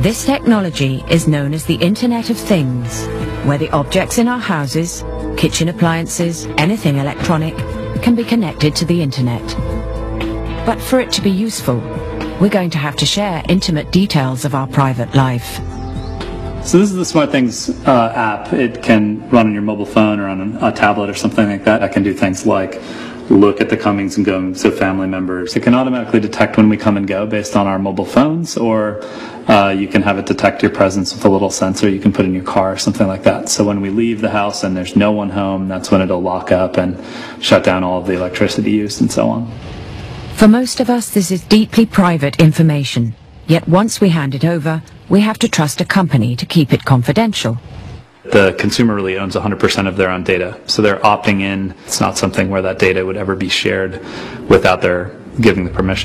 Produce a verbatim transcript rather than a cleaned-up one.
This technology is known as the Internet of Things, where the objects in our houses, kitchen appliances, anything electronic, can be connected to the Internet. But for it to be useful, we're going to have to share intimate details of our private life. So this is the SmartThings uh, app. It can run on your mobile phone or on a tablet or something like that. It can do things like look at the comings and goings of family members. It can automatically detect when we come and go based on our mobile phones, or uh, you can have it detect your presence with a little sensor you can put in your car or something like that. So when we leave the house and there's no one home, that's when it'll lock up and shut down all of the electricity used and so on. For most of us, this is deeply private information. Yet once we hand it over, we have to trust a company to keep it confidential. The consumer really owns one hundred percent of their own data, so they're opting in. It's not something where that data would ever be shared without their giving the permission.